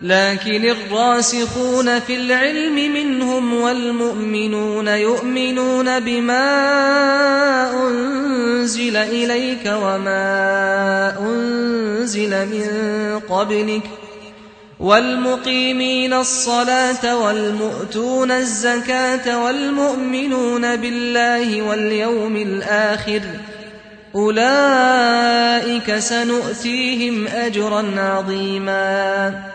لكن الراسخون في العلم منهم والمؤمنون يؤمنون بما أنزل إليك وما أنزل من قبلك والمقيمين الصلاة والمؤتون الزكاة والمؤمنون بالله واليوم الآخر أولئك سنؤتيهم أجرا عظيما